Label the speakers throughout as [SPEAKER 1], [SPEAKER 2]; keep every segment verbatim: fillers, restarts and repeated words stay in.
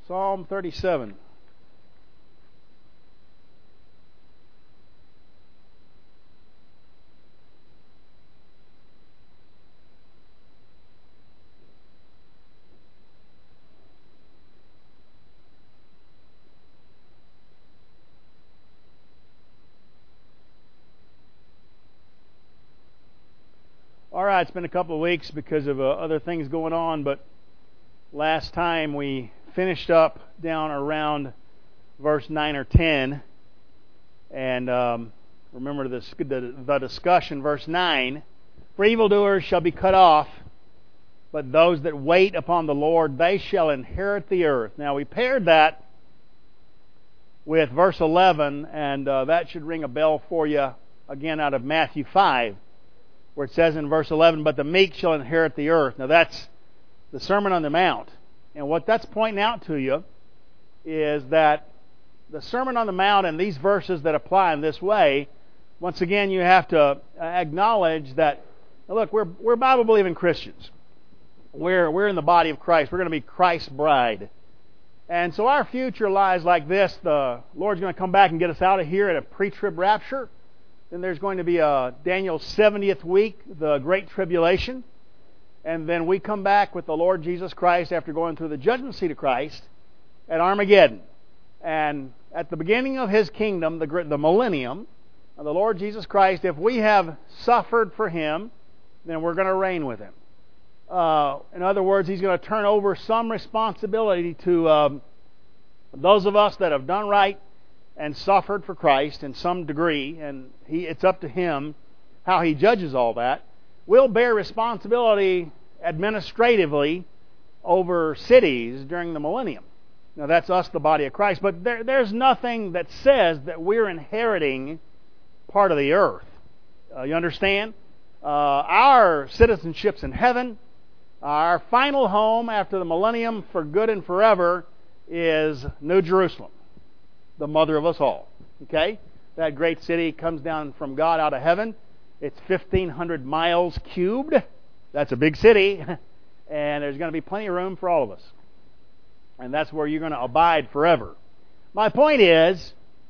[SPEAKER 1] Psalm thirty-seven. All right, it's been a couple of weeks because of uh, other things going on, but last time we finished up down around verse nine or ten, and um, remember this, the, the discussion, verse nine, for evildoers shall be cut off, but those that wait upon the Lord, they shall inherit the earth. Now we paired that with verse eleven, and uh, that should ring a bell for you again out of Matthew five. Where it says in verse eleven, but the meek shall inherit the earth. Now that's the Sermon on the Mount. And what that's pointing out to you is that the Sermon on the Mount and these verses that apply in this way, once again you have to acknowledge that, look, we're we're Bible-believing Christians. We're, we're in the body of Christ. We're going to be Christ's bride. And so our future lies like this. The Lord's going to come back and get us out of here at a pre-trib rapture. Then there's going to be a Daniel's seventieth week, the Great Tribulation. And then we come back with the Lord Jesus Christ after going through the judgment seat of Christ at Armageddon. And at the beginning of His kingdom, the, the millennium, the Lord Jesus Christ, if we have suffered for Him, then we're going to reign with Him. Uh, in other words, He's going to turn over some responsibility to um, those of us that have done right and suffered for Christ in some degree, and he, it's up to Him how He judges all that. We'll bear responsibility administratively over cities during the millennium. Now that's us, the body of Christ, but there, there's nothing that says that we're inheriting part of the earth. Uh, you understand? Uh, our citizenship's in heaven. Our final home after the millennium for good and forever is New Jerusalem, the mother of us all. Okay? That great city comes down from God out of heaven. It's fifteen hundred miles cubed. That's a big city. And there's going to be plenty of room for all of us. And that's where you're going to abide forever. My point is,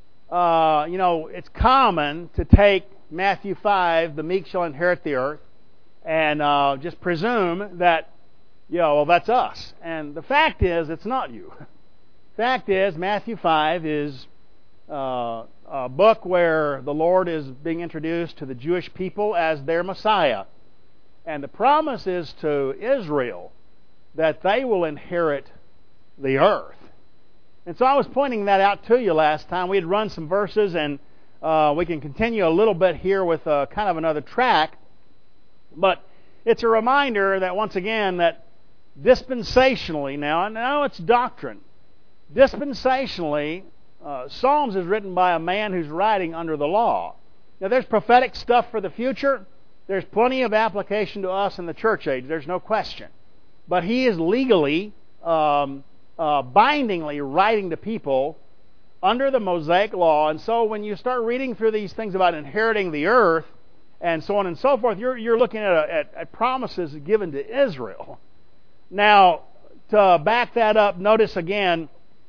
[SPEAKER 1] uh, you know, it's common to take Matthew five, the meek shall inherit the earth, and uh, just presume that, you know, well, that's us. And the fact is, it's not you. Fact is, Matthew five is uh, a book where the Lord is being introduced to the Jewish people as their Messiah. And the promise is to Israel that they will inherit the earth. And so I was pointing that out to you last time. We had run some verses, and uh, we can continue a little bit here with uh, kind of another track. But it's a reminder that, once again, that dispensationally now, and now it's doctrine, dispensationally, uh, Psalms is written by a man who's writing under the law. Now, there's prophetic stuff for the future. There's plenty of application to us in the church age. There's no question. But he is legally, um, uh, bindingly writing to people under the Mosaic law. And so when you start reading through these things about inheriting the earth and so on and so forth, you're, you're looking at, a, at, at promises given to Israel. Now, to back that up, notice again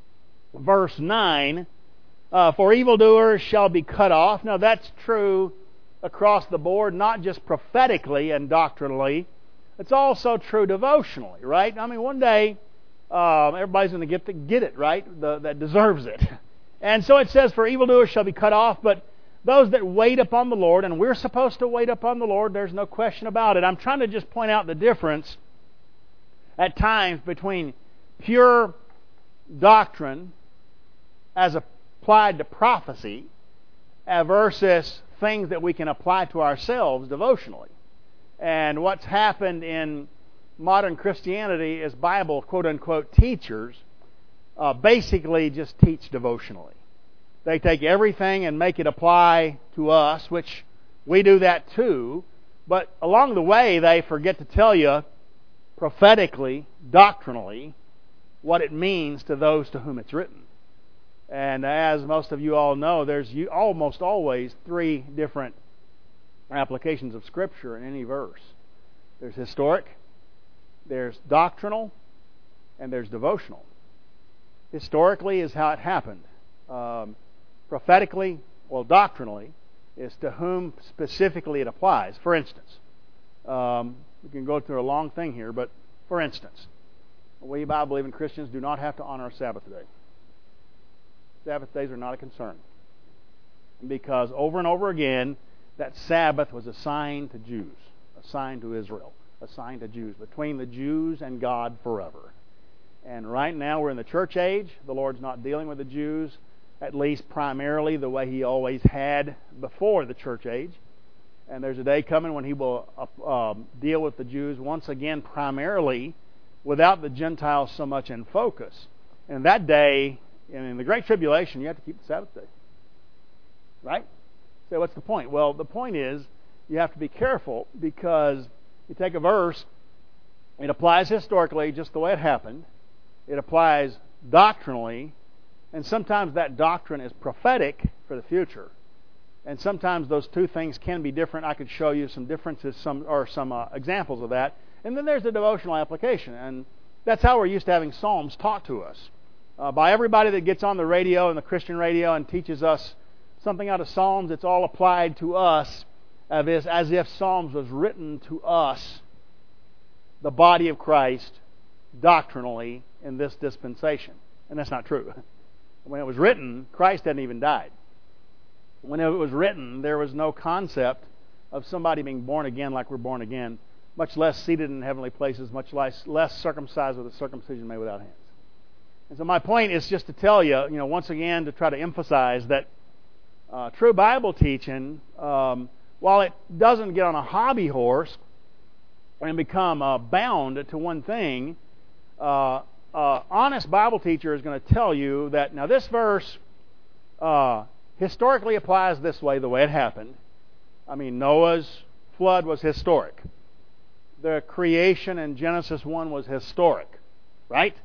[SPEAKER 1] verse nine, uh, for evildoers shall be cut off. Now that's true across the board, not just prophetically and doctrinally. It's also true devotionally, right? I mean, one day um, everybody's going to get to get it, right? The, that deserves it. And so it says, for evildoers shall be cut off, but those that wait upon the Lord, and we're supposed to wait upon the Lord, there's no question about it. I'm trying to just point out the difference at times between pure doctrine as applied to prophecy versus things that we can apply to ourselves devotionally. And what's happened in modern Christianity is Bible, quote-unquote, teachers uh, basically just teach devotionally. They take everything and make it apply to us, which we do that too, but along the way they forget to tell you prophetically, doctrinally, what it means to those to whom it's written. And as most of you all know, there's almost always three different applications of Scripture in any verse. There's historic, there's doctrinal, and there's devotional. historically is how it happened. Um, prophetically, well, doctrinally, is to whom specifically it applies. For instance, um, we can go through a long thing here, but for instance, we Bible-believing Christians do not have to honor a Sabbath day. Sabbath days are not a concern. Because over and over again, that Sabbath was assigned to Jews, assigned to Israel, assigned to Jews, between the Jews and God forever. And right now we're in the church age. The Lord's not dealing with the Jews, at least primarily the way He always had before the church age. And there's a day coming when He will uh, um, deal with the Jews once again primarily without the Gentiles so much in focus. And that day, in the Great Tribulation, you have to keep the Sabbath day. Right? So what's the point? Well, the point is you have to be careful because you take a verse, it applies historically just the way it happened. It applies doctrinally, and sometimes that doctrine is prophetic for the future. And sometimes those two things can be different. I could show you some differences, some or some uh, examples of that. And then there's the devotional application, and that's how we're used to having Psalms taught to us uh, by everybody that gets on the radio and the Christian radio and teaches us something out of Psalms. It's all applied to us as if, as if Psalms was written to us, the body of Christ, doctrinally in this dispensation. And that's not true. When it was written, Christ hadn't even died. When it was written, there was no concept of somebody being born again like we're born again, much less seated in heavenly places, much less, less circumcised with a circumcision made without hands. And so my point is just to tell you, you know, once again, to try to emphasize that uh, true Bible teaching, um, while it doesn't get on a hobby horse and become uh, bound to one thing, uh, uh, honest Bible teacher is going to tell you that, now this verse uh, historically applies this way, the way it happened. I mean, Noah's flood was historic. The creation in Genesis one was historic, right?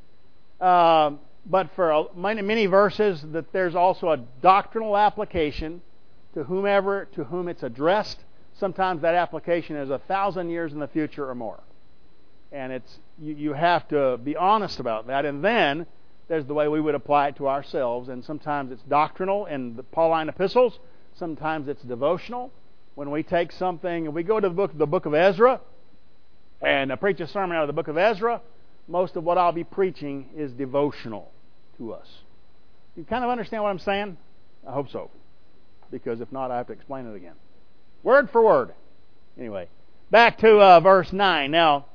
[SPEAKER 1] Uh, but for many, many verses, that there's also a doctrinal application to whomever, to whom it's addressed. Sometimes that application is a thousand years in the future or more. And it's you, you have to be honest about that. And then there's the way we would apply it to ourselves. And sometimes it's doctrinal in the Pauline epistles. Sometimes it's devotional. When we take something, we go to the book, the book of Ezra, and I preach a sermon out of the book of Ezra, most of what I'll be preaching is devotional to us. You kind of understand what I'm saying? I hope so. Because if not, I have to explain it again. Word for word. Anyway, back to uh, verse nine. Now,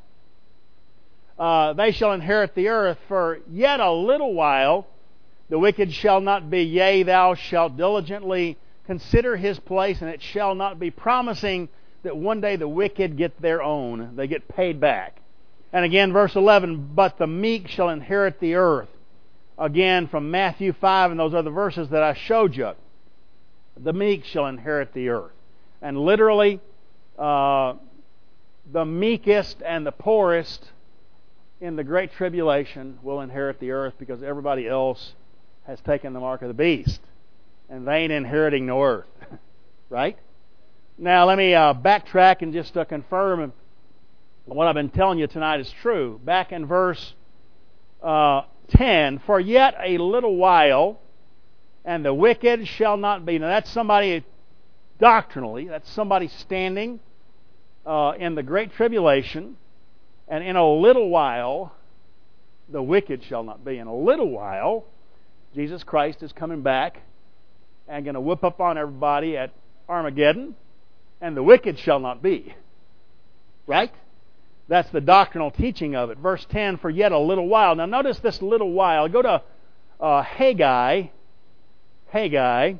[SPEAKER 1] uh, they shall inherit the earth, for yet a little while the wicked shall not be. Yea, thou shalt diligently consider his place, and it shall not be, promising that one day the wicked get their own. They get paid back. And again, verse eleven, but the meek shall inherit the earth. Again, from Matthew five and those other verses that I showed you. The meek shall inherit the earth. And literally, uh, the meekest and the poorest in the Great Tribulation will inherit the earth because everybody else has taken the mark of the beast. And they ain't inheriting no earth. Right? Now, let me uh, backtrack and just uh, confirm what I've been telling you tonight is true. Back in verse uh, ten, for yet a little while, and the wicked shall not be. Now, that's somebody doctrinally, that's somebody standing uh, in the Great Tribulation, and in a little while, the wicked shall not be. In a little while, Jesus Christ is coming back and going to whip up on everybody at Armageddon, and the wicked shall not be. Right? That's the doctrinal teaching of it. Verse ten, for yet a little while. Now notice this little while. Go to uh, Haggai. Haggai.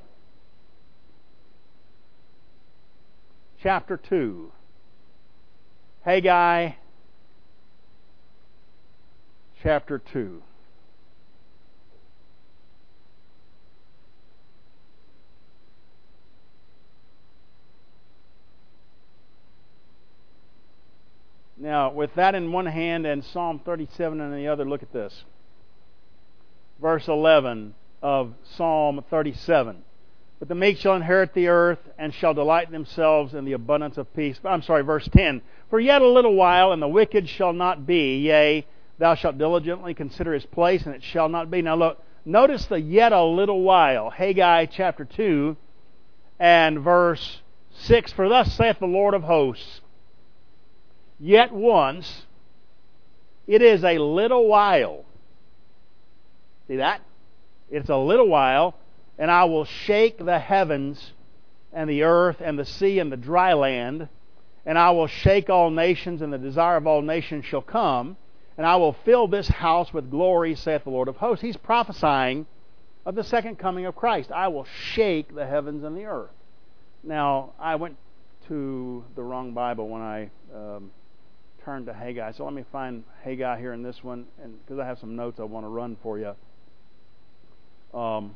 [SPEAKER 1] Chapter two. Haggai. Chapter two. Now, with that in one hand and Psalm thirty-seven in the other, look at this. Verse eleven of Psalm thirty-seven. But the meek shall inherit the earth and shall delight themselves in the abundance of peace. I'm sorry, verse ten. For yet a little while, and the wicked shall not be. Yea, thou shalt diligently consider his place, and it shall not be. Now look, notice the yet a little while. Haggai chapter two and verse six. For thus saith the Lord of hosts, yet once, it is a little while. See that? It's a little while, and I will shake the heavens and the earth and the sea and the dry land, and I will shake all nations, and the desire of all nations shall come, and I will fill this house with glory, saith the Lord of hosts. He's prophesying of the second coming of Christ. I will shake the heavens and the earth. Now, I went to the wrong Bible when I um, turned to Haggai, so let me find Haggai here in this one, and because I have some notes I want to run for you. Um,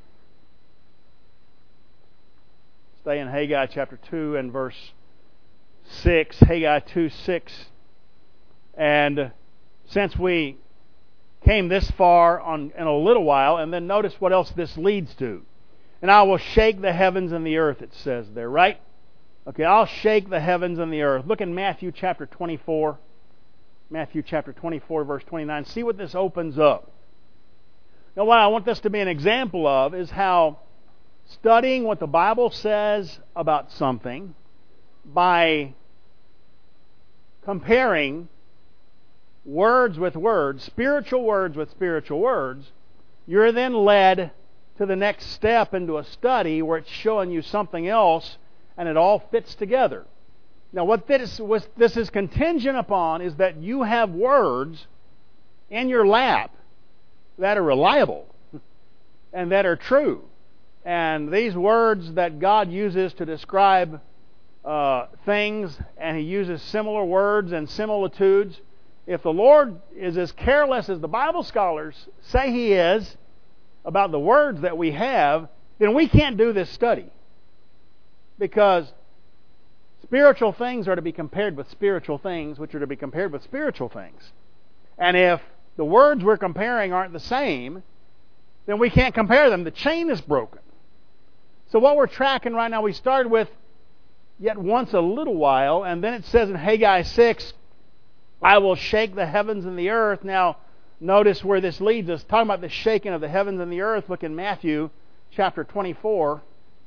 [SPEAKER 1] stay in Haggai chapter two and verse six. Haggai two six. And since we came this far on in a little while, and then notice what else this leads to. And I will shake the heavens and the earth, it says there, right? Okay, I'll shake the heavens and the earth. Look in Matthew chapter twenty-four. Matthew chapter twenty-four, verse twenty-nine. See what this opens up. Now, what I want this to be an example of is how studying what the Bible says about something by comparing words with words, spiritual words with spiritual words, you're then led to the next step into a study where it's showing you something else and it all fits together. Now, what this, was, this is contingent upon is that you have words in your lap that are reliable and that are true. And these words that God uses to describe uh, things, and He uses similar words and similitudes, if the Lord is as careless as the Bible scholars say He is about the words that we have, then we can't do this study. Because spiritual things are to be compared with spiritual things, which are to be compared with spiritual things. And if the words we're comparing aren't the same, then we can't compare them. The chain is broken. So what we're tracking right now, we started with yet once a little while, and then it says in Haggai six, I will shake the heavens and the earth. Now, notice where this leads us. Talking about the shaking of the heavens and the earth, look in Matthew chapter twenty-four.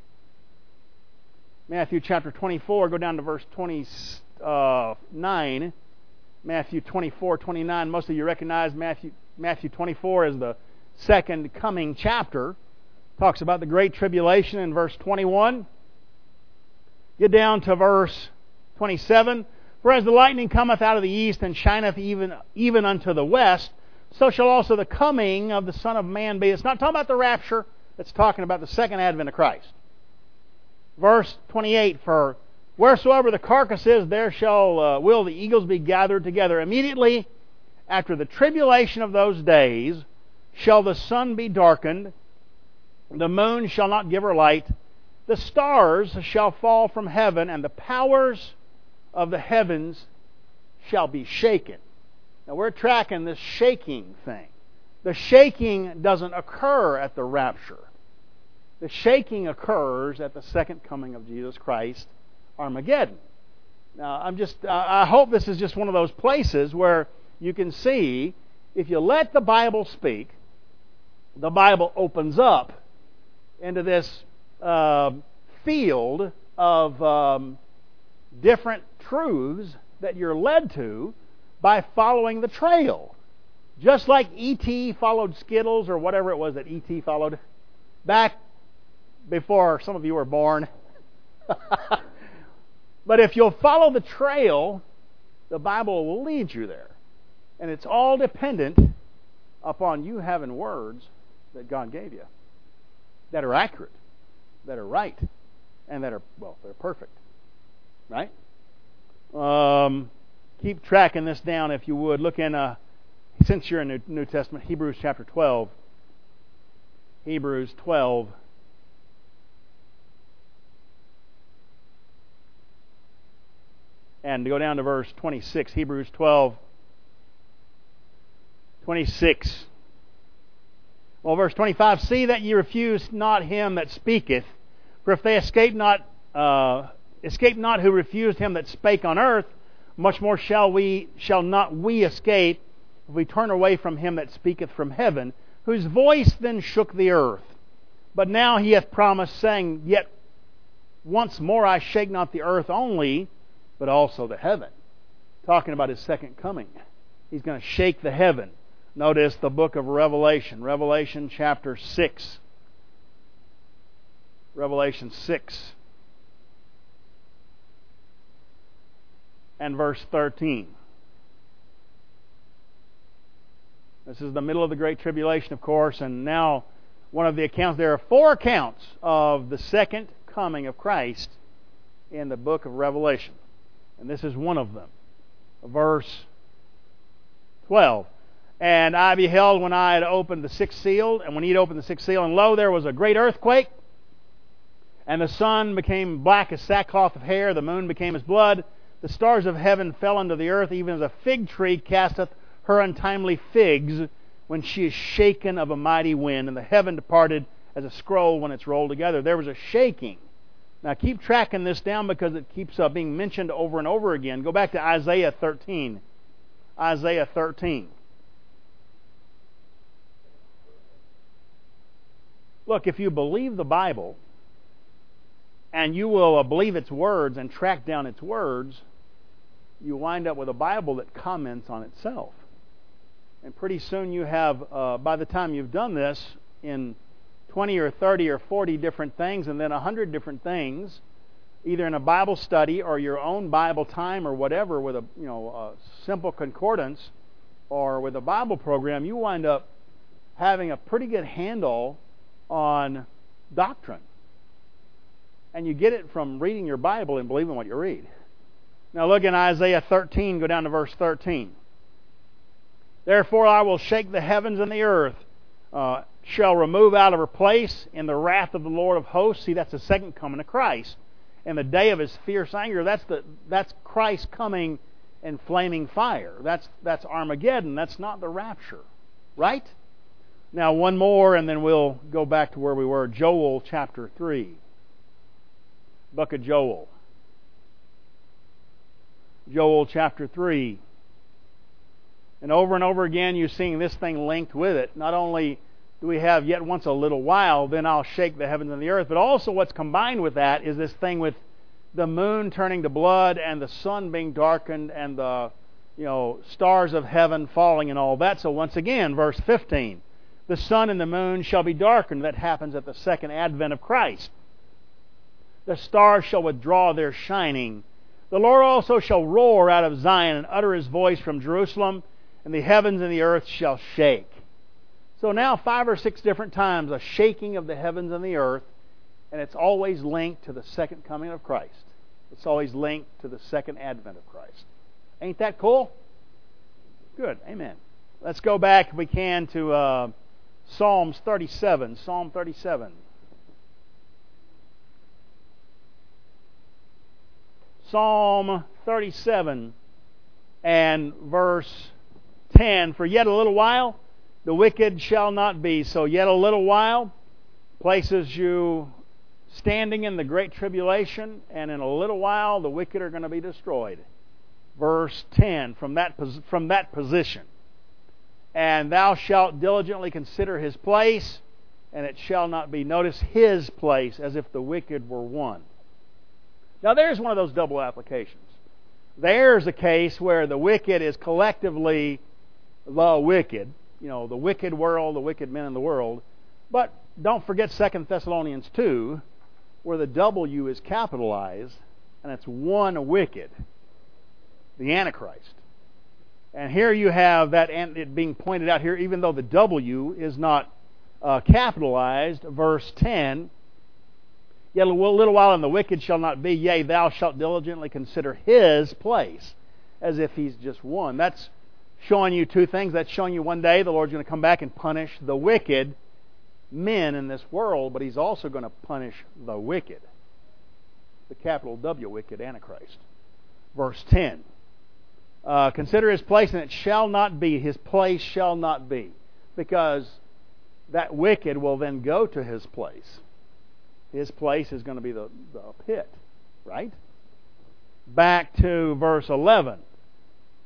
[SPEAKER 1] Matthew chapter twenty-four, go down to verse twenty-nine. Matthew twenty-four, twenty-nine. Most of you recognize Matthew, Matthew twenty-four as the second coming chapter. Talks about the Great Tribulation in verse twenty-one. Get down to verse twenty-seven. For as the lightning cometh out of the east and shineth even, even unto the west, so shall also the coming of the Son of Man be. It's not talking about the rapture. It's talking about the second advent of Christ. Verse twenty-eight, for wheresoever the carcass is, there shall uh, will the eagles be gathered together. Immediately after the tribulation of those days shall the sun be darkened, the moon shall not give her light, the stars shall fall from heaven, and the powers of the heavens shall be shaken. Now we're tracking this shaking thing. The shaking doesn't occur at the rapture. The shaking occurs at the second coming of Jesus Christ, Armageddon. Now, I'm just, I hope this is just one of those places where you can see, if you let the Bible speak, the Bible opens up into this uh, field of um, different truths that you're led to by following the trail. Just like E T followed Skittles, or whatever it was that E T followed back before some of you were born. But if you'll follow the trail, the Bible will lead you there. And it's all dependent upon you having words that God gave you that are accurate, that are right, and that are, well, they're perfect. Right? Um, keep tracking this down if you would. Look in, uh, since you're in the New Testament, Hebrews chapter twelve. Hebrews twelve. And to go down to verse twenty-six, Hebrews twelve, twenty-six. Well, verse twenty-five, see that ye refuse not him that speaketh, for if they escape not, uh, escape not who refused him that spake on earth, much more shall we, shall not we escape, if we turn away from him that speaketh from heaven, whose voice then shook the earth. But now he hath promised, saying, Yet once more I shake not the earth only, but also the heaven. Talking about his second coming. He's going to shake the heaven. Notice the book of Revelation. Revelation chapter six. Revelation six. And verse thirteen. This is the middle of the Great Tribulation, of course, and now one of the accounts, there are four accounts of the second coming of Christ in the book of Revelation. And this is one of them. Verse twelve. And I beheld when I had opened the sixth seal, and when he had opened the sixth seal, and lo, there was a great earthquake, and the sun became black as sackcloth of hair, the moon became as blood, the stars of heaven fell unto the earth, even as a fig tree casteth her untimely figs when she is shaken of a mighty wind, and the heaven departed as a scroll when it's rolled together. There was a shaking. Now keep tracking this down because it keeps uh, being mentioned over and over again. Go back to Isaiah thirteen. Isaiah thirteen. Look, if you believe the Bible, and you will uh, believe its words and track down its words, you wind up with a Bible that comments on itself. And pretty soon you have, uh, by the time you've done this, in twenty or thirty or forty different things, and then one hundred different things, either in a Bible study or your own Bible time or whatever, with a you know a simple concordance or with a Bible program, you wind up having a pretty good handle on doctrine. And you get it from reading your Bible and believing what you read. Now look in Isaiah thirteen, go down to verse thirteen. Therefore I will shake the heavens and the earth, uh, shall remove out of her place in the wrath of the Lord of hosts. See, that's the second coming of Christ. In the day of his fierce anger, that's the that's Christ coming in flaming fire. That's that's Armageddon. That's not the rapture. Right? Now one more and then we'll go back to where we were. Joel chapter three. Book of Joel. Joel chapter three. And over and over again you're seeing this thing linked with it. Not only do we have yet once a little while, then I'll shake the heavens and the earth, but also what's combined with that is this thing with the moon turning to blood and the sun being darkened and the you know stars of heaven falling and all that. So once again, verse fifteen, the sun and the moon shall be darkened. That happens at the second advent of Christ. The stars shall withdraw their shining. The Lord also shall roar out of Zion and utter his voice from Jerusalem, and the heavens and the earth shall shake. So now five or six different times a shaking of the heavens and the earth, and it's always linked to the second coming of Christ. It's always linked to the second advent of Christ. Ain't that cool? Good. Amen. Let's go back, if we can, to uh, Psalms thirty-seven. Psalm thirty-seven. Psalm thirty-seven and verse ten. For yet a little while the wicked shall not be. So yet a little while places you standing in the great tribulation, and in a little while the wicked are going to be destroyed. Verse ten, from that, from that position. And thou shalt diligently consider his place, and it shall not be. Notice his place, as if the wicked were one. Now there's one of those double applications. There's a case where the wicked is collectively the wicked, you know, the wicked world, the wicked men in the world. But don't forget Second Thessalonians two, where the W is capitalized, and it's one wicked, the Antichrist. And here you have that it being pointed out here, even though the W is not uh, capitalized, verse ten, yet a little while and the wicked shall not be, yea, thou shalt diligently consider his place, as if he's just one. That's showing you two things. That's showing you one day the Lord's going to come back and punish the wicked men in this world, but he's also going to punish the wicked, the capital W, wicked Antichrist. Verse ten. Uh, consider his place, and it shall not be. His place shall not be. Because that wicked will then go to his place. His place is going to be the, the pit. Right? Back to verse eleven.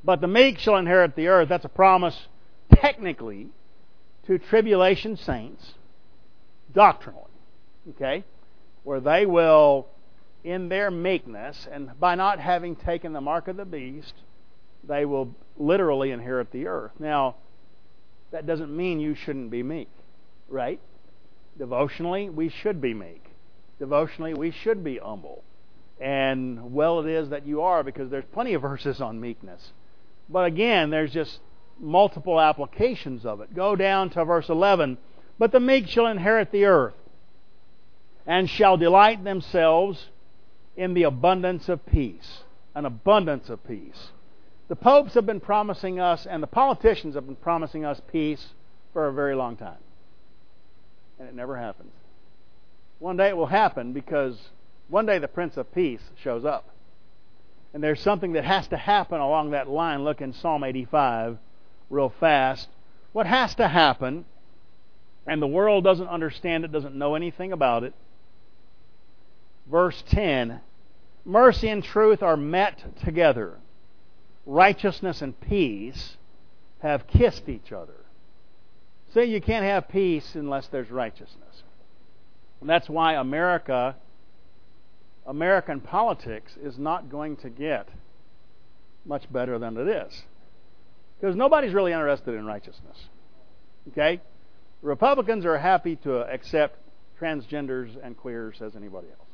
[SPEAKER 1] But the meek shall inherit the earth. That's a promise, technically, to tribulation saints, doctrinally. Okay? Where they will, in their meekness, and by not having taken the mark of the beast, they will literally inherit the earth. Now, that doesn't mean you shouldn't be meek, right? Devotionally, we should be meek. Devotionally, we should be humble. And well it is that you are, because there's plenty of verses on meekness. But again, there's just multiple applications of it. Go down to verse eleven. But the meek shall inherit the earth, and shall delight themselves in the abundance of peace. An abundance of peace. The popes have been promising us, and the politicians have been promising us peace for a very long time. And it never happens. One day it will happen, because one day the Prince of Peace shows up. And there's something that has to happen along that line. Look in Psalm eighty-five real fast. What has to happen, and the world doesn't understand it, doesn't know anything about it. Verse ten, mercy and truth are met together. Righteousness and peace have kissed each other. See, you can't have peace unless there's righteousness. And that's why America, American politics is not going to get much better than it is. Because nobody's really interested in righteousness. Okay? Republicans are happy to accept transgenders and queers as anybody else.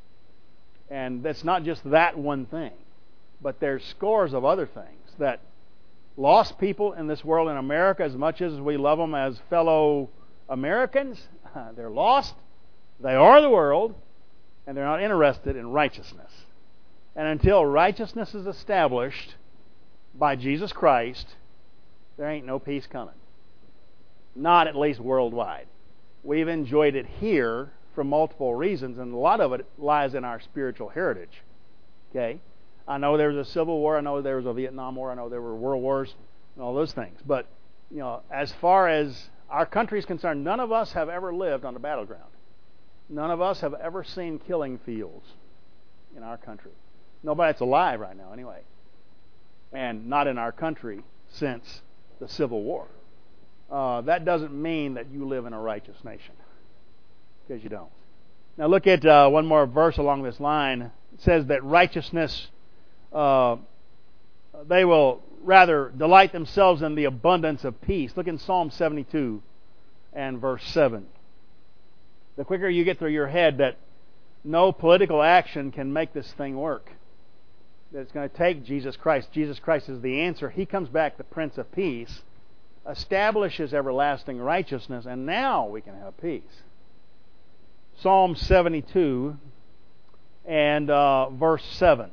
[SPEAKER 1] And that's not just that one thing. But there's scores of other things that lost people in this world in America, as much as we love them as fellow Americans, they're lost. They are the world, and they're not interested in righteousness. And until righteousness is established by Jesus Christ, there ain't no peace coming. Not at least worldwide. We've enjoyed it here for multiple reasons, and a lot of it lies in our spiritual heritage. Okay? I know there was a Civil War. I know there was a Vietnam War. I know there were world wars and all those things. But, you know, as far as our country is concerned, none of us have ever lived on the battleground. None of us have ever seen killing fields in our country. Nobody that's alive right now, anyway. And not in our country since the Civil War. Uh, that doesn't mean that you live in a righteous nation. Because you don't. Now look at uh, one more verse along this line. It says that righteousness... Uh, they will rather delight themselves in the abundance of peace. Look in Psalm seventy-two and verse seven. The quicker you get through your head that no political action can make this thing work, that it's going to take Jesus Christ. Jesus Christ is the answer. He comes back, the Prince of Peace, establishes everlasting righteousness, and now we can have peace. Psalm seventy-two and uh, verse seven.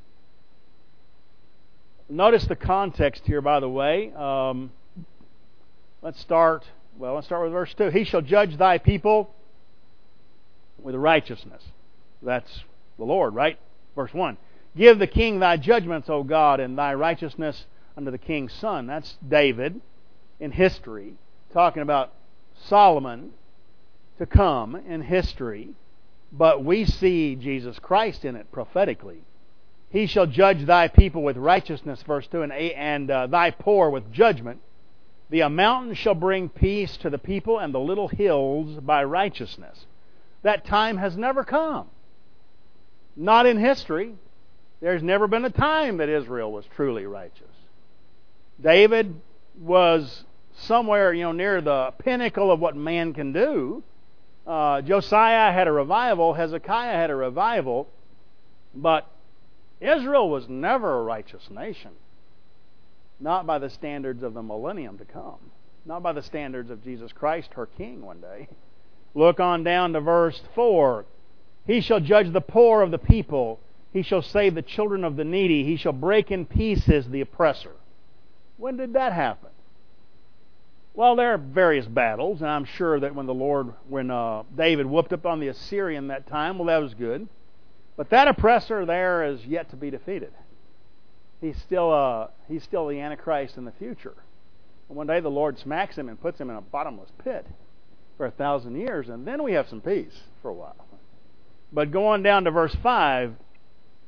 [SPEAKER 1] Notice the context here, by the way. Um, let's start, well, let's start with verse two. He shall judge thy people with righteousness. That's the Lord, right? Verse one. Give the king thy judgments, O God, and thy righteousness unto the king's son. That's David in history, talking about Solomon to come in history. But we see Jesus Christ in it prophetically. He shall judge thy people with righteousness, verse two, and, and uh, thy poor with judgment. The mountain shall bring peace to the people, and the little hills by righteousness. That time has never come. Not in history. There's never been a time that Israel was truly righteous. David was somewhere, you know, near the pinnacle of what man can do. Uh, Josiah had a revival. Hezekiah had a revival. But Israel was never a righteous nation. Not by the standards of the millennium to come. Not by the standards of Jesus Christ, her King, one day. Look on down to verse four. He shall judge the poor of the people. He shall save the children of the needy. He shall break in pieces the oppressor. When did that happen? Well, there are various battles, and I'm sure that when the Lord, when uh, David whooped up on the Assyrian that time, well, that was good. But that oppressor there is yet to be defeated. He's still uh, he's still the Antichrist in the future. And one day the Lord smacks him and puts him in a bottomless pit for a thousand years, and then we have some peace for a while. But go on down to verse five.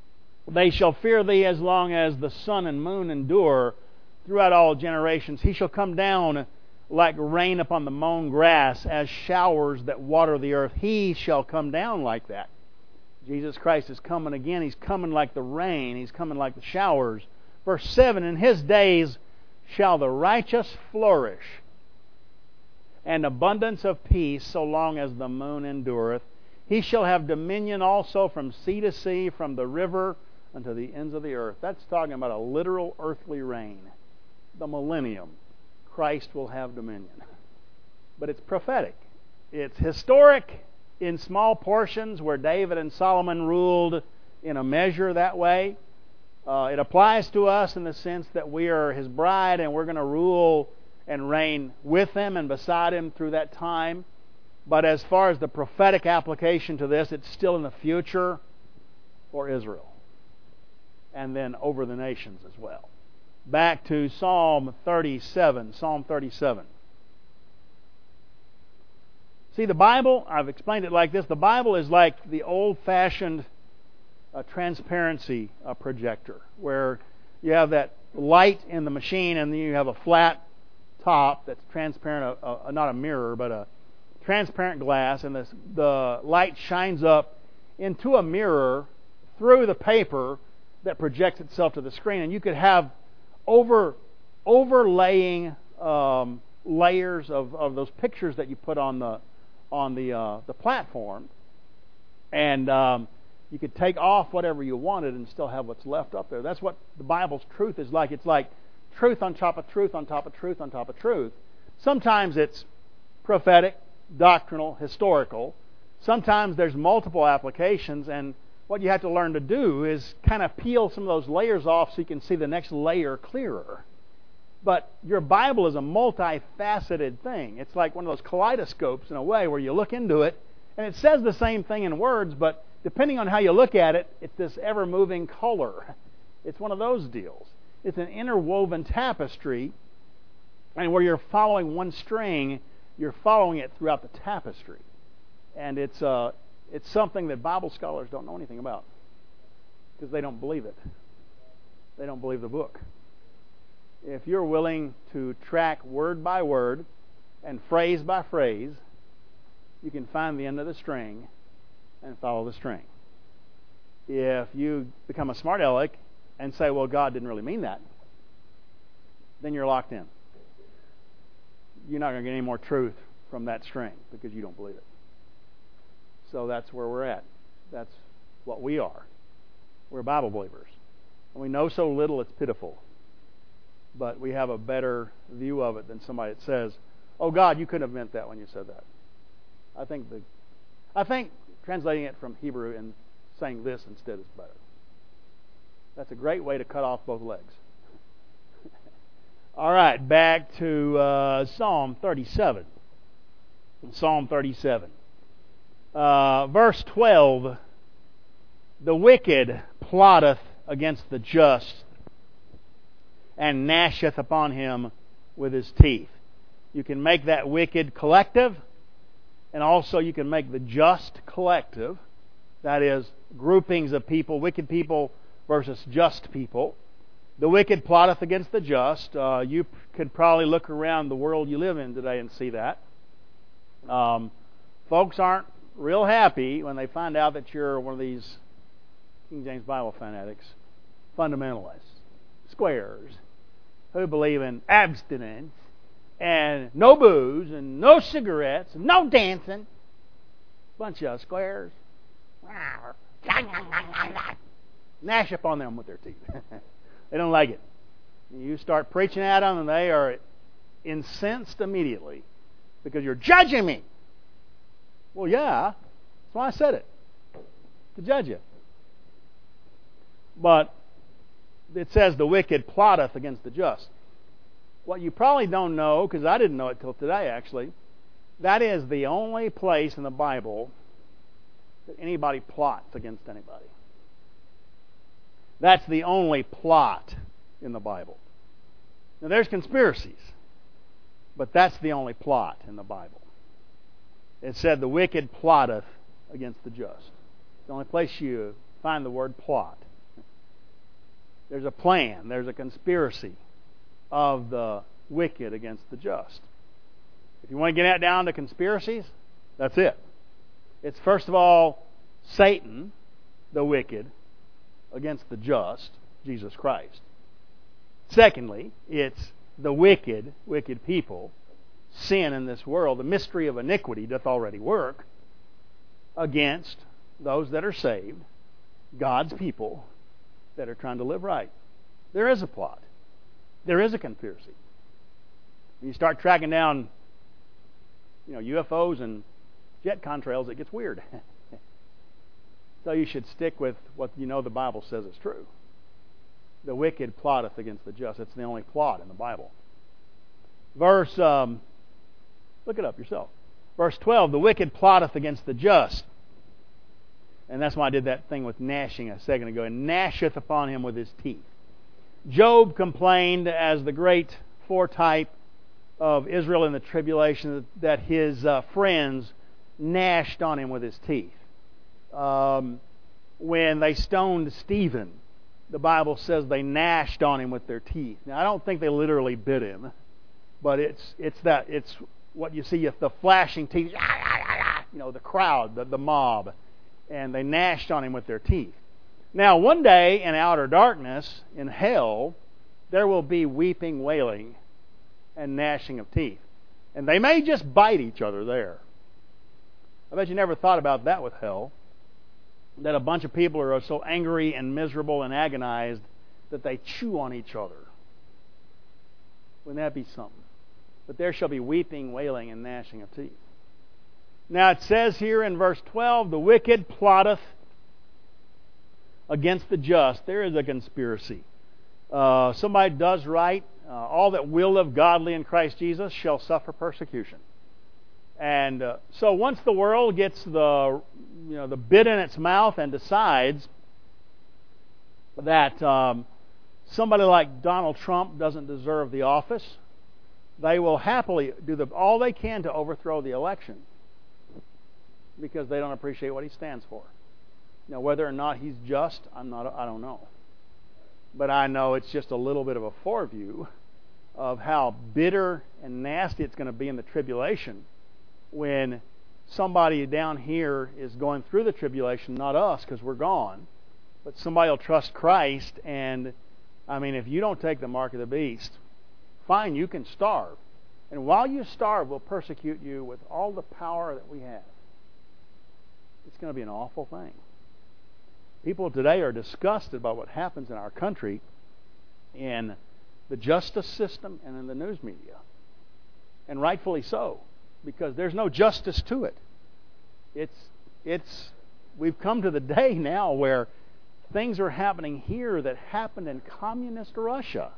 [SPEAKER 1] They shall fear thee as long as the sun and moon endure throughout all generations. He shall come down like rain upon the mown grass, as showers that water the earth. He shall come down like that. Jesus Christ is coming again. He's coming like the rain. He's coming like the showers. Verse seven, in his days shall the righteous flourish, and abundance of peace so long as the moon endureth. He shall have dominion also from sea to sea, from the river unto the ends of the earth. That's talking about a literal earthly reign. The millennium. Christ will have dominion. But it's prophetic. It's historic in small portions where David and Solomon ruled in a measure that way. Uh, it applies to us in the sense that we are His bride and we're going to rule and reign with Him and beside Him through that time. But as far as the prophetic application to this, it's still in the future for Israel. And then over the nations as well. Back to Psalm thirty-seven. Psalm thirty-seven. See, the Bible, I've explained it like this. The Bible is like the old-fashioned uh, transparency uh, projector, where you have that light in the machine and then you have a flat top that's transparent, uh, uh, not a mirror, but a transparent glass, and this, the light shines up into a mirror through the paper that projects itself to the screen. And you could have over overlaying um, layers of, of those pictures that you put on the on the uh, the platform, and um, you could take off whatever you wanted and still have what's left up there. That's what the Bible's truth is like. It's like truth on top of truth on top of truth on top of truth. Sometimes it's prophetic, doctrinal, historical. Sometimes there's multiple applications, and what you have to learn to do is kind of peel some of those layers off so you can see the next layer clearer. But your Bible is a multifaceted thing. It's like one of those kaleidoscopes in a way where you look into it and it says the same thing in words, but depending on how you look at it, it's this ever-moving color. It's one of those deals. It's an interwoven tapestry, and where you're following one string, you're following it throughout the tapestry. And it's uh, it's something that Bible scholars don't know anything about because they don't believe it. They don't believe the book. If you're willing to track word by word and phrase by phrase, you can find the end of the string and follow the string. If you become a smart aleck and say, well, God didn't really mean that, then you're locked in. You're not going to get any more truth from that string because you don't believe it. So that's where we're at. That's what we are. We're Bible believers. And we know so little it's pitiful. But we have a better view of it than somebody that says, oh God, you couldn't have meant that when you said that. I think the I think translating it from Hebrew and saying this instead is better. That's a great way to cut off both legs. All right, back to uh, Psalm thirty-seven. Psalm thirty-seven. Uh, verse twelve. The wicked plotteth against the just, and gnasheth upon him with his teeth. You can make that wicked collective, and also you can make the just collective. That is, groupings of people, wicked people versus just people. The wicked plotteth against the just. Uh, you could probably look around the world you live in today and see that. Um, folks aren't real happy when they find out that you're one of these King James Bible fanatics, fundamentalists, squares, who believe in abstinence and no booze and no cigarettes and no dancing. Bunch of squares. Gnash upon them with their teeth. They don't like it. You start preaching at them and they are incensed immediately because you're judging me. Well, yeah, that's why I said it. To judge you. But it says the wicked plotteth against the just. What you probably don't know, because I didn't know it till today actually, that is the only place in the Bible that anybody plots against anybody. That's the only plot in the Bible. Now there's conspiracies, but that's the only plot in the Bible. It said the wicked plotteth against the just. It's the only place you find the word plot. There's a plan. There's a conspiracy of the wicked against the just. If you want to get that down to conspiracies, that's it. It's first of all Satan, the wicked, against the just, Jesus Christ. Secondly, it's the wicked, wicked people, sin in this world, the mystery of iniquity doth already work, against those that are saved, God's people that are trying to live right. There is a plot. There is a conspiracy. When you start tracking down, you know, U F Os and jet contrails, it gets weird. So you should stick with what you know the Bible says is true. The wicked plotteth against the just. It's the only plot in the Bible. Verse, um, look it up yourself. Verse twelve, the wicked plotteth against the just. And that's why I did that thing with gnashing a second ago. And gnasheth upon him with his teeth. Job complained as the great foretype of Israel in the tribulation that his uh, friends gnashed on him with his teeth. Um, when they stoned Stephen, the Bible says they gnashed on him with their teeth. Now, I don't think they literally bit him, but it's it's that it's what you see, the flashing teeth, you know, the crowd, the, the mob, and they gnashed on him with their teeth. Now, one day in outer darkness, in hell, there will be weeping, wailing, and gnashing of teeth. And they may just bite each other there. I bet you never thought about that with hell. That a bunch of people are so angry and miserable and agonized that they chew on each other. Wouldn't that be something? But there shall be weeping, wailing, and gnashing of teeth. Now it says here in verse twelve, the wicked plotteth against the just. There is a conspiracy. Uh, somebody does right. Uh, all that will live godly in Christ Jesus shall suffer persecution. And uh, so once the world gets the you know the bit in its mouth and decides that um, somebody like Donald Trump doesn't deserve the office, they will happily do the, all they can to overthrow the election because they don't appreciate what he stands for. Now, whether or not he's just, I'm not. I don't know. But I know it's just a little bit of a foreview of how bitter and nasty it's going to be in the tribulation when somebody down here is going through the tribulation, not us because we're gone, but somebody will trust Christ. And I mean, if you don't take the mark of the beast, fine, you can starve. And while you starve, we'll persecute you with all the power that we have. It's going to be an awful thing. People today are disgusted about what happens in our country in the justice system and in the news media. And rightfully so, because there's no justice to it. It's it's we've come to the day now where things are happening here that happened in communist Russia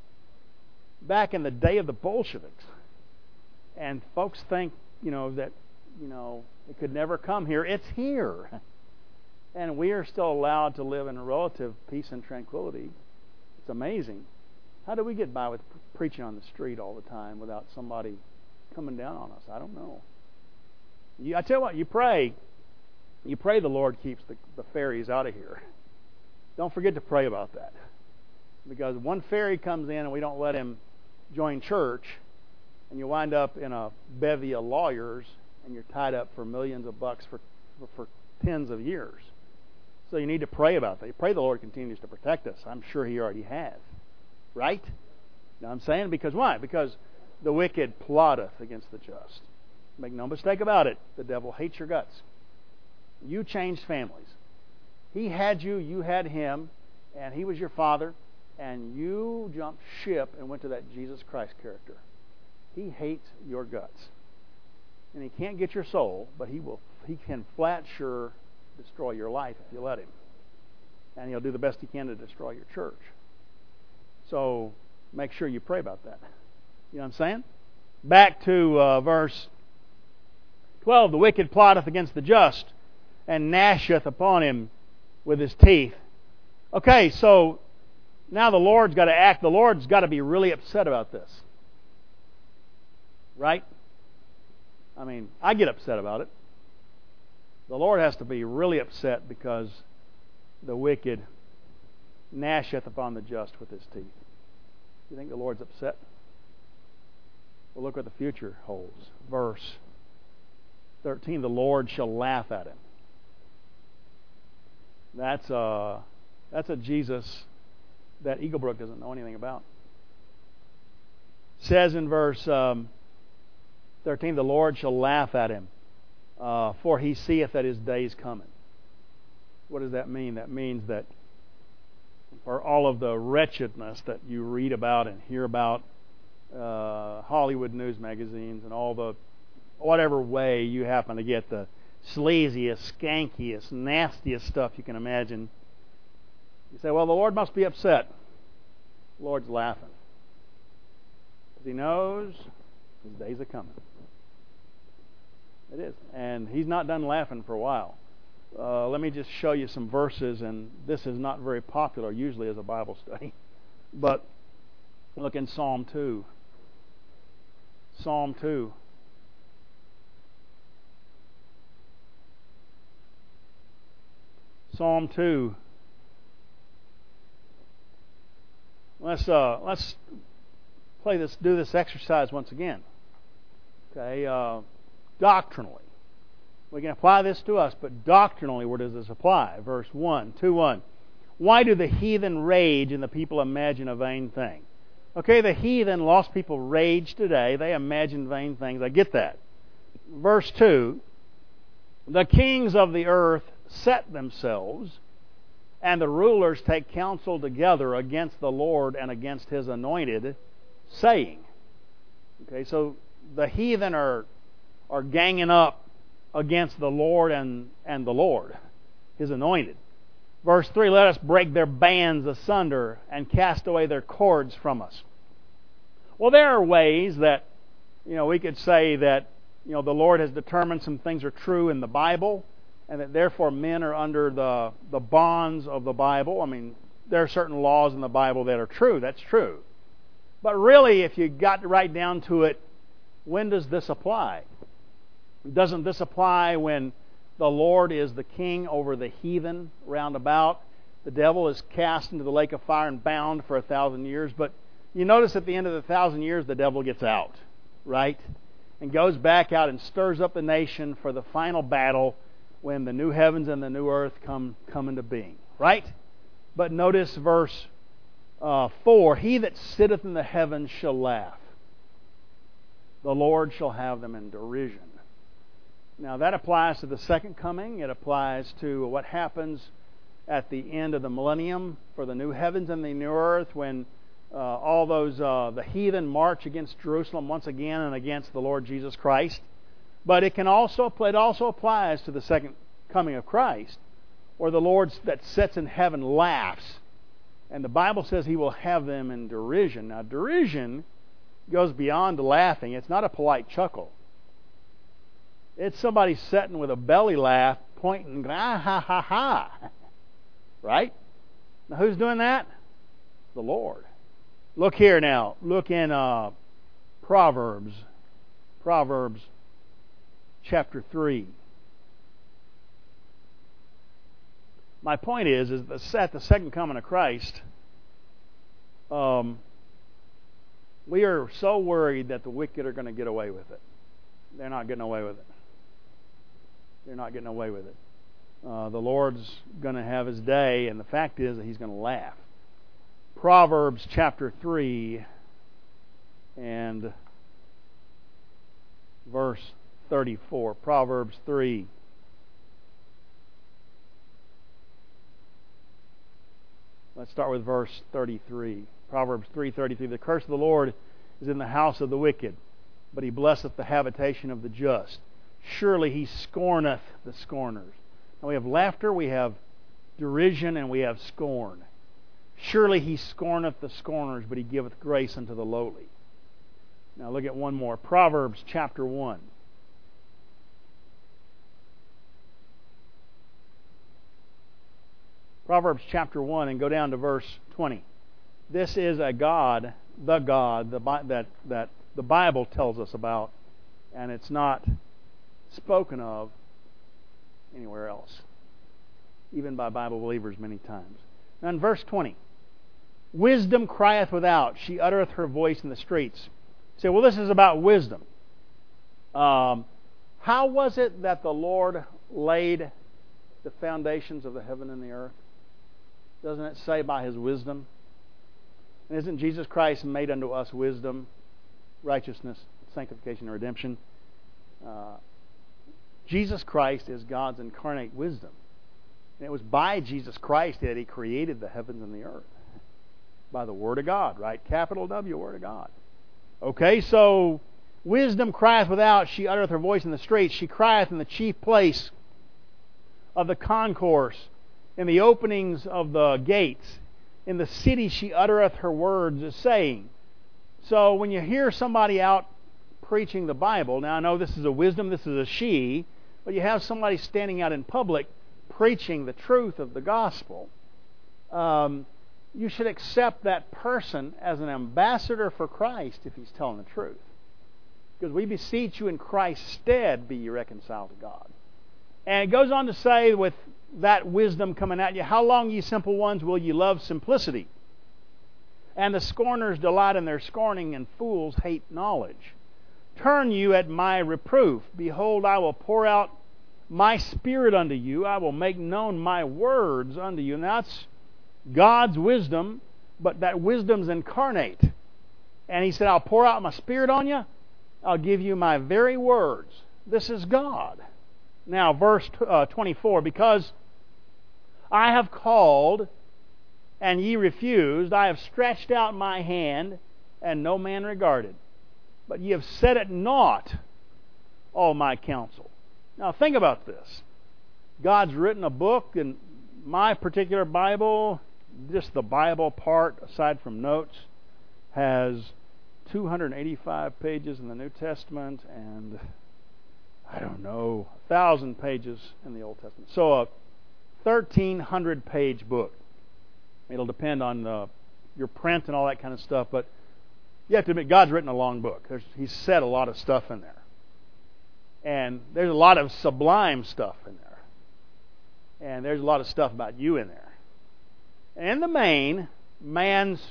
[SPEAKER 1] back in the day of the Bolsheviks. And folks think, you know, that, you know, it could never come here. It's here. And we are still allowed to live in relative peace and tranquility. It's amazing. How do we get by with preaching on the street all the time without somebody coming down on us? I don't know. You, I tell you what, you pray. You pray the Lord keeps the, the fairies out of here. Don't forget to pray about that. Because one fairy comes in and we don't let him join church, and you wind up in a bevy of lawyers, and you're tied up for millions of bucks for, for, for tens of years. So you need to pray about that. You pray the Lord continues to protect us. I'm sure He already has. Right? Now I'm saying because why? Because the wicked plotteth against the just. Make no mistake about it. The devil hates your guts. You changed families. He had you, you had him, and he was your father, and you jumped ship and went to that Jesus Christ character. He hates your guts. And he can't get your soul, but he will. He can flat sure destroy your life if you let him. And he'll do the best he can to destroy your church. So make sure you pray about that. You know what I'm saying? Back to uh, verse twelve. The wicked plotteth against the just, and gnasheth upon him with his teeth. Okay, so now the Lord's got to act. The Lord's got to be really upset about this. Right? I mean, I get upset about it. The Lord has to be really upset because the wicked gnasheth upon the just with his teeth. You think the Lord's upset? Well, look what the future holds. Verse thirteen, the Lord shall laugh at him. That's a, that's a Jesus that Eaglebrook doesn't know anything about. It says in verse um, thirteen, the Lord shall laugh at him, uh, for he seeth that his day is coming. What does that mean? That means that for all of the wretchedness that you read about and hear about, uh, Hollywood news magazines and all the, whatever way you happen to get the sleaziest, skankiest, nastiest stuff you can imagine, you say, well, the Lord must be upset. The Lord's laughing. Because He knows His days are coming. It is. And He's not done laughing for a while. Uh, let me just show you some verses, and this is not very popular usually as a Bible study. But look in Psalm two. Psalm two. Psalm two. Let's uh, let's play this. Do this exercise once again. Okay, uh, doctrinally, we can apply this to us, but doctrinally, where does this apply? Verse one, two, one. Why do the heathen rage and the people imagine a vain thing? Okay, the heathen, lost people, rage today. They imagine vain things. I get that. Verse two. The kings of the earth set themselves, and the rulers take counsel together against the Lord and against His anointed, saying. Okay, so the heathen are are ganging up against the Lord and, and the Lord, His anointed. Verse three, let us break their bands asunder and cast away their cords from us. Well, there are ways that, you know, we could say that, you know, the Lord has determined some things are true in the Bible, and that therefore men are under the, the bonds of the Bible. I mean, there are certain laws in the Bible that are true. That's true. But really, if you got right down to it, when does this apply? Doesn't this apply when the Lord is the king over the heathen round about? The devil is cast into the lake of fire and bound for a thousand years. But you notice at the end of the thousand years, the devil gets out, right? And goes back out and stirs up the nation for the final battle when the new heavens and the new earth come, come into being, right? But notice verse uh, four, he that sitteth in the heavens shall laugh. The Lord shall have them in derision. Now that applies to the second coming. It applies to what happens at the end of the millennium for the new heavens and the new earth when uh, all those uh, the heathen march against Jerusalem once again and against the Lord Jesus Christ. But it can also it also applies to the second coming of Christ, where the Lord that sits in heaven laughs, and the Bible says He will have them in derision. Now derision goes beyond laughing. It's not a polite chuckle. It's somebody sitting with a belly laugh, pointing, ah ha ha ha. Right? Now who's doing that? The Lord. Look here now. Look in uh, Proverbs. Proverbs chapter three. My point is, is that at the second coming of Christ, um, we are so worried that the wicked are going to get away with it. They're not getting away with it. They're not getting away with it. Uh, the Lord's going to have His day, and the fact is that He's going to laugh. Proverbs chapter three and verse thirty-four. Proverbs three. Let's start with verse thirty-three. Proverbs three thirty-three. The curse of the Lord is in the house of the wicked, but He blesseth the habitation of the just. Surely He scorneth the scorners. Now we have laughter, we have derision, and we have scorn. Surely He scorneth the scorners, but He giveth grace unto the lowly. Now look at one more. Proverbs chapter one. Proverbs chapter one, and go down to verse twenty. This is a God, the God the, that, that the Bible tells us about, and it's not spoken of anywhere else, even by Bible believers many times. Now in verse twenty, wisdom crieth without, she uttereth her voice in the streets. You say, well, this is about wisdom. Um, how was it that the Lord laid the foundations of the heaven and the earth? Doesn't it say by His wisdom? And isn't Jesus Christ made unto us wisdom, righteousness, sanctification, and redemption? Uh, Jesus Christ is God's incarnate wisdom. And it was by Jesus Christ that He created the heavens and the earth. By the Word of God, right? Capital W, Word of God. Okay, so wisdom crieth without, she uttereth her voice in the streets. She crieth in the chief place of the concourse, in the openings of the gates. In the city she uttereth her words, saying. So when you hear somebody out preaching the Bible, now I know this is a wisdom, this is a she, but you have somebody standing out in public preaching the truth of the gospel, um, you should accept that person as an ambassador for Christ if he's telling the truth. Because we beseech you in Christ's stead, be ye reconciled to God. And it goes on to say, with that wisdom coming at you, how long, ye simple ones, will ye love simplicity? And the scorners delight in their scorning, and fools hate knowledge. Turn you at my reproof. Behold, I will pour out my Spirit unto you. I will make known my words unto you. And that's God's wisdom, but that wisdom's incarnate. And He said, I'll pour out my Spirit on you. I'll give you my very words. This is God. Now, verse uh, twenty-four, because I have called, and ye refused, I have stretched out my hand, and no man regarded. But ye have set at naught all my counsel. Now, think about this. God's written a book, and my particular Bible, just the Bible part, aside from notes, has two hundred eighty-five pages in the New Testament, and I don't know, a thousand pages in the Old Testament. So a thirteen hundred page book. It'll depend on uh, your print and all that kind of stuff, but you have to admit, God's written a long book. There's, He's said a lot of stuff in there. And there's a lot of sublime stuff in there. And there's a lot of stuff about you in there. And in the main, man's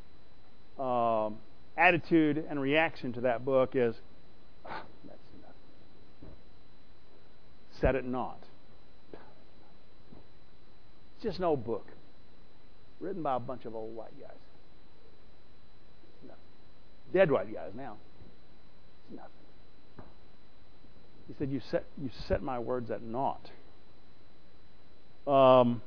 [SPEAKER 1] uh, attitude and reaction to that book is, oh, that's enough. Set it not. It's just an old book written by a bunch of old white guys. No. Dead white guys now. It's nothing. He said, you set, you set my words at naught. Um,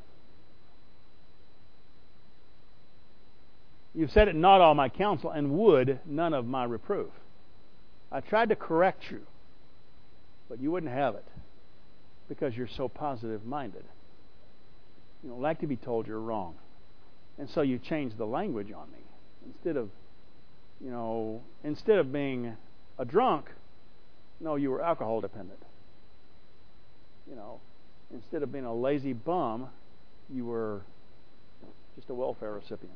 [SPEAKER 1] You've said it not all my counsel, and would none of my reproof. I tried to correct you, but you wouldn't have it because you're so positive-minded. You don't like to be told you're wrong. And so you changed the language on me. Instead of, you know, instead of being a drunk, no, you were alcohol dependent. You know, instead of being a lazy bum, you were just a welfare recipient.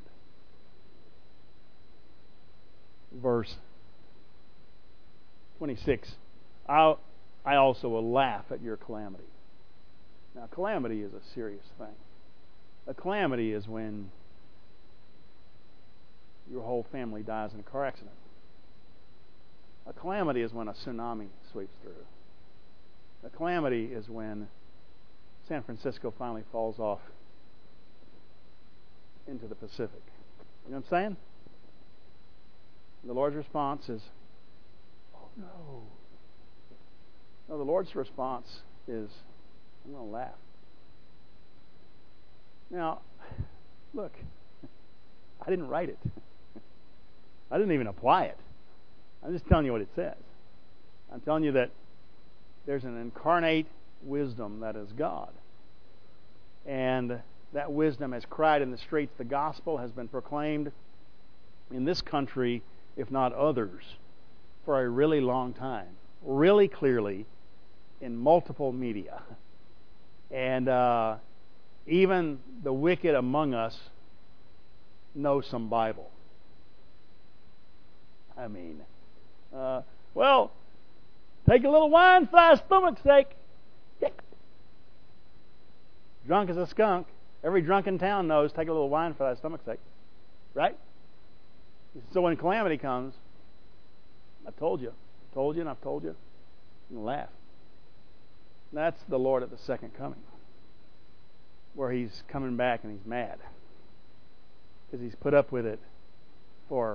[SPEAKER 1] Verse twenty-six, I, I also will laugh at your calamity. Now, calamity is a serious thing. A calamity is when your whole family dies in a car accident. A calamity is when a tsunami sweeps through. A calamity is when San Francisco finally falls off into the Pacific. You know what I'm saying? The Lord's response is, oh no. No, the Lord's response is, I'm going to laugh. Now, look, I didn't write it. I didn't even apply it. I'm just telling you what it says. I'm telling you that there's an incarnate wisdom that is God. And that wisdom has cried in the streets. The gospel has been proclaimed in this country, if not others, for a really long time, really clearly, in multiple media. And uh, even the wicked among us know some Bible. I mean, uh, well, take a little wine for thy stomach's sake. Drunk as a skunk. Every drunk in town knows take a little wine for thy stomach's sake. Right? So when calamity comes, I told you. I told you and I've told you. And laugh. That's the Lord at the second coming. Where He's coming back and He's mad. Because He's put up with it for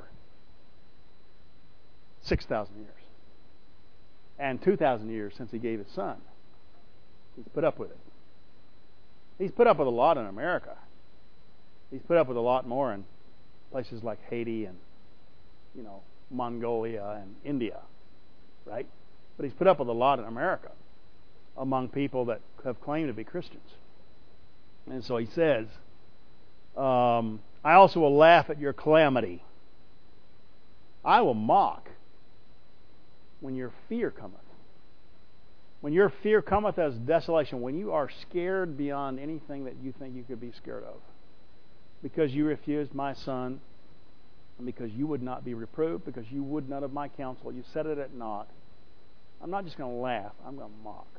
[SPEAKER 1] six thousand years. And two thousand years since He gave His Son. He's put up with it. He's put up with a lot in America. He's put up with a lot more in places like Haiti and, you know, Mongolia and India. Right? But He's put up with a lot in America among people that have claimed to be Christians. And so He says, um, I also will laugh at your calamity. I will mock when your fear cometh. When your fear cometh as desolation, when you are scared beyond anything that you think you could be scared of, because you refused my Son, and because you would not be reproved, because you would not of my counsel, you set it at naught. I'm not just going to laugh, I'm going to mock.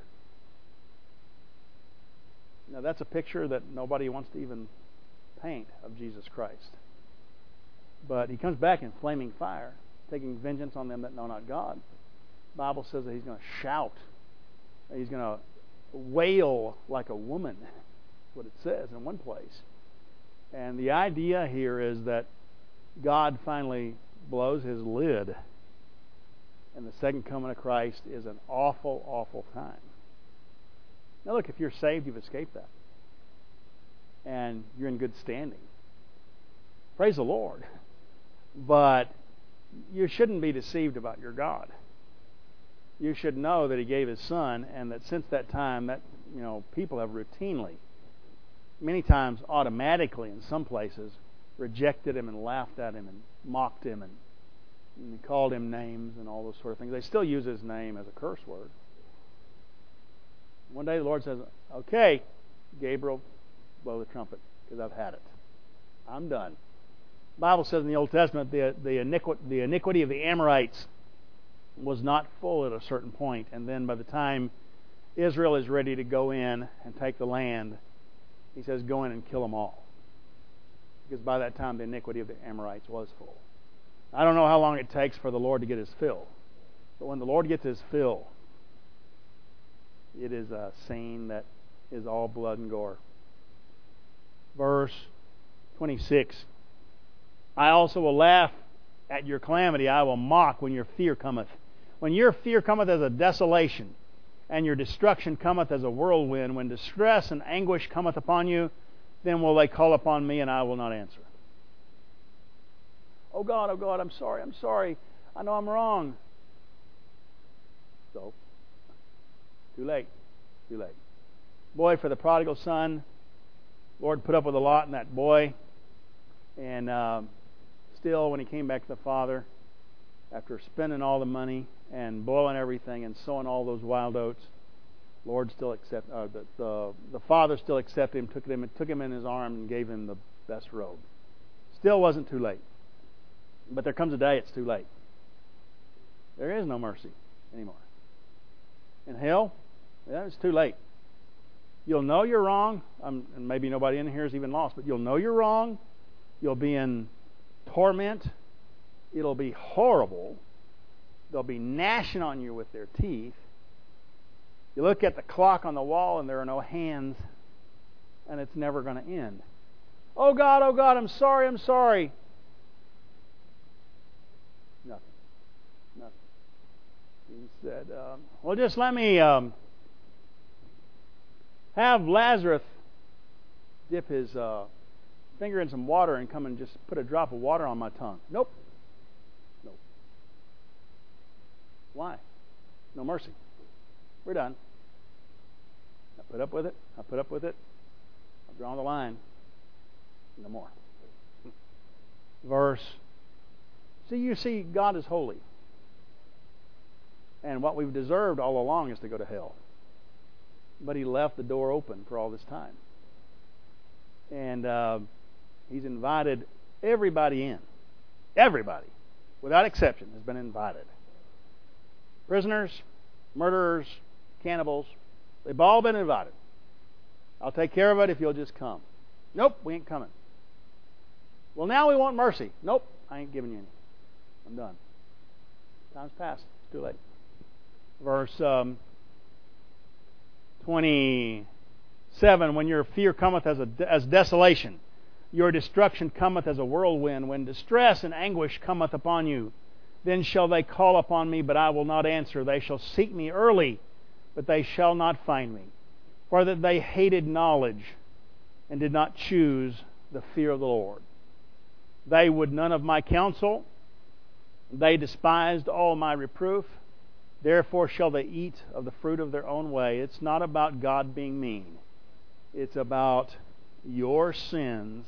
[SPEAKER 1] Now that's a picture that nobody wants to even paint of Jesus Christ. But He comes back in flaming fire, taking vengeance on them that know not God. The Bible says that He's going to shout. He's going to wail like a woman. That's what it says in one place. And the idea here is that God finally blows His lid. And the second coming of Christ is an awful, awful time. Now look, if you're saved, you've escaped that. And you're in good standing. Praise the Lord. But you shouldn't be deceived about your God. You should know that He gave His Son, and that since that time, that you know, people have routinely, many times automatically in some places, rejected Him and laughed at Him and mocked Him and, and called Him names and all those sort of things. They still use His name as a curse word. One day the Lord says, okay, Gabriel, blow the trumpet, because I've had it. I'm done. The Bible says in the Old Testament the, the, iniqui- the iniquity of the Amorites was not full at a certain point, and then by the time Israel is ready to go in and take the land, He says, go in and kill them all. Because by that time the iniquity of the Amorites was full. I don't know how long it takes for the Lord to get His fill. But when the Lord gets His fill, it is a scene that is all blood and gore. Verse twenty-six. I also will laugh at your calamity. I will mock when your fear cometh. When your fear cometh as a desolation, and your destruction cometh as a whirlwind, when distress and anguish cometh upon you, then will they call upon me, and I will not answer. Oh God, oh God, I'm sorry, I'm sorry. I know I'm wrong. So, too late. Too late. Boy, for the prodigal son, Lord put up with a lot in that boy. And uh, still, when he came back to the father, after spending all the money and blowing everything and sowing all those wild oats, Lord still accept uh, the, the the father still accepted him, took him took him in his arm and gave him the best robe. Still wasn't too late. But there comes a day it's too late. There is no mercy anymore. In hell, yeah, it's too late. You'll know you're wrong, um, and maybe nobody in here is even lost, but you'll know you're wrong. You'll be in torment. It'll be horrible. They'll be gnashing on you with their teeth. You look at the clock on the wall and there are no hands, and it's never going to end. Oh God, oh God, I'm sorry, I'm sorry. Nothing. Nothing. He said, um, well, just let me um, have Lazarus dip his uh, finger in some water and come and just put a drop of water on my tongue. Nope. Nope. Why? No mercy. We're done. I put up with it. I put up with it. I've drawn the line. No more. Verse. See, you see, God is holy. And what we've deserved all along is to go to hell. But He left the door open for all this time. And uh, He's invited everybody in. Everybody, without exception, has been invited. Prisoners, murderers, cannibals, they've all been invited. I'll take care of it if you'll just come. Nope, we ain't coming. Well, now we want mercy. Nope, I ain't giving you any. I'm done. Time's passed. It's too late. Verse um, twenty-seven, when your fear cometh as, a, as desolation, your destruction cometh as a whirlwind, when distress and anguish cometh upon you, then shall they call upon me, but I will not answer. They shall seek me early, but they shall not find me. For that they hated knowledge, and did not choose the fear of the Lord. They would none of my counsel. They despised all my reproof. Therefore shall they eat of the fruit of their own way. It's not about God being mean. It's about your sins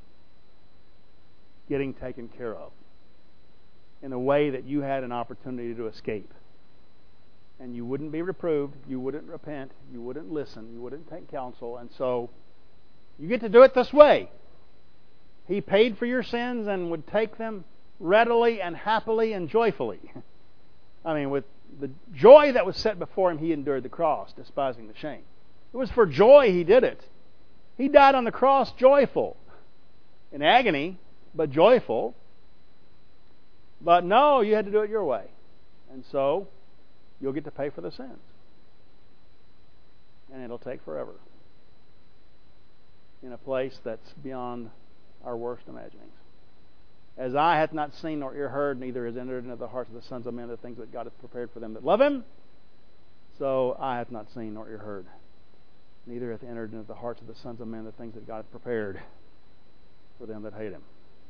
[SPEAKER 1] getting taken care of in a way that you had an opportunity to escape. And you wouldn't be reproved, you wouldn't repent, you wouldn't listen, you wouldn't take counsel, and so you get to do it this way. He paid for your sins and would take them readily and happily and joyfully. I mean, with the joy that was set before him, he endured the cross, despising the shame. It was for joy he did it. He died on the cross joyful. In agony, but joyful. But no, you had to do it your way. And so, you'll get to pay for the sins. And it'll take forever. In a place that's beyond our worst imaginings. As eye hath not seen nor ear heard, neither has entered into the hearts of the sons of men the things that God hath prepared for them that love Him. So eye hath not seen nor ear heard, neither hath entered into the hearts of the sons of men the things that God hath prepared for them that hate Him.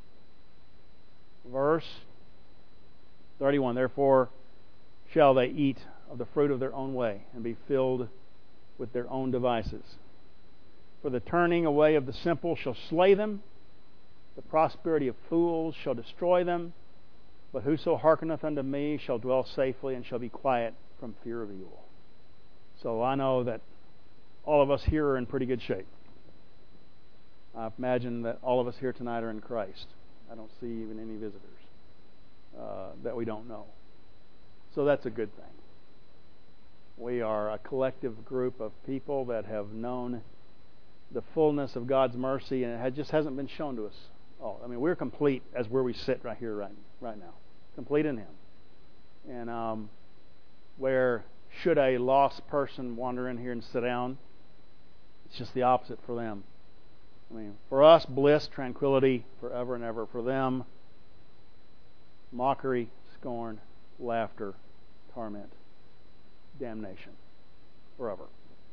[SPEAKER 1] Verse thirty-one, therefore shall they eat of the fruit of their own way, and be filled with their own devices. For the turning away of the simple shall slay them, the prosperity of fools shall destroy them, but whoso hearkeneth unto me shall dwell safely and shall be quiet from fear of evil. So I know that all of us here are in pretty good shape. I imagine that all of us here tonight are in Christ. I don't see even any visitors uh, that we don't know. So that's a good thing. We are a collective group of people that have known the fullness of God's mercy, and it just hasn't been shown to us all. I mean, we're complete as where we sit right here, right, right now. Complete in Him. And um, where should a lost person wander in here and sit down, it's just the opposite for them. I mean, for us, bliss, tranquility, forever and ever. For them, mockery, scorn, laughter, torment, damnation, forever.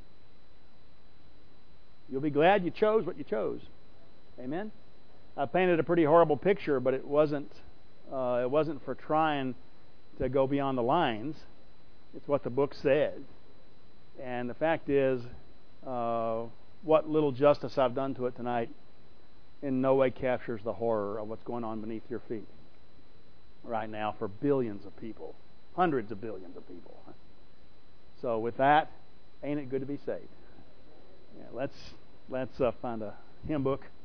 [SPEAKER 1] You'll be glad you chose what you chose. Amen? I painted a pretty horrible picture, but it wasn't uh, it wasn't for trying to go beyond the lines. It's what the book said. And the fact is, uh, what little justice I've done to it tonight in no way captures the horror of what's going on beneath your feet right now for billions of people, hundreds of billions of people. So with that, ain't it good to be saved? Yeah, let's let's uh, find a hymn book.